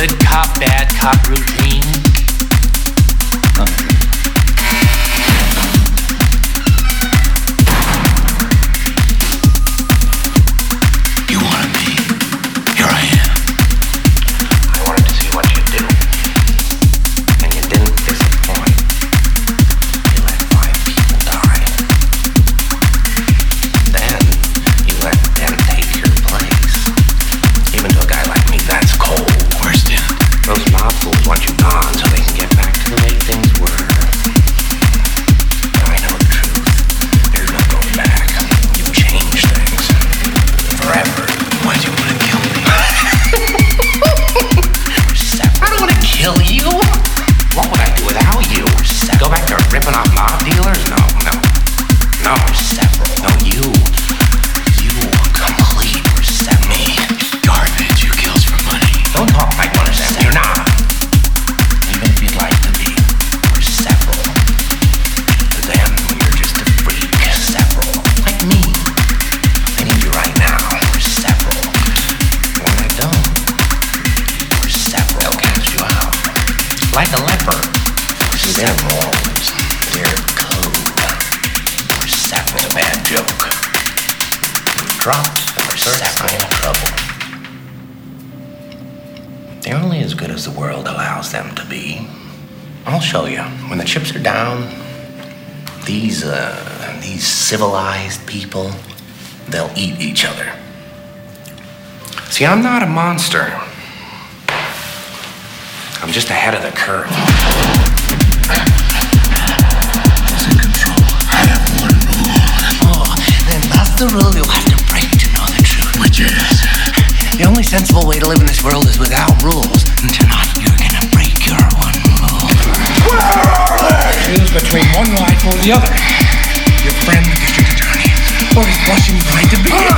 good cop, bad cop routine? You wanted me. Here I am. I wanted to see what you'd do. And you didn't disappoint. You let 5 people die. Then you let them take your place. Even to a guy like me, that's cold. Where's Dan? Those mob fools want you gone so they can get back to the way things were. Now I know the truth. There's no going back. You changed things. Forever. Why'd you want to kill me? We're separate. I don't want to kill you. What would I do without you? We're separate. Go back to ripping off mob dealers? No. No, we're separate. No, you complete. We're separate. Me? Garbage. You kills for money. Don't talk like one of them. You're not. Even if you'd like to be, we're several. To them, you're just a freak. Several. Like me. I need you right now. We're several. When I don't, we're several. They'll cast you out. Like a leper. See, their morals, their code. We're several. It's a bad joke. Dropped. We're several. In trouble. They're only as good as the world allows them to be. I'll show you. When the chips are down, these civilized people, they'll eat each other. See, I'm not a monster. I'm just ahead of the curve. Who's in control? I have one rule. Oh, then that's the rule you'll have to break to know the truth. Which is? The only sensible way to live in this world is without rules. And tonight you're gonna break your one rule. Where are they? Choose between one life or the other. Your friend, the district attorney, or his blushing bride to be.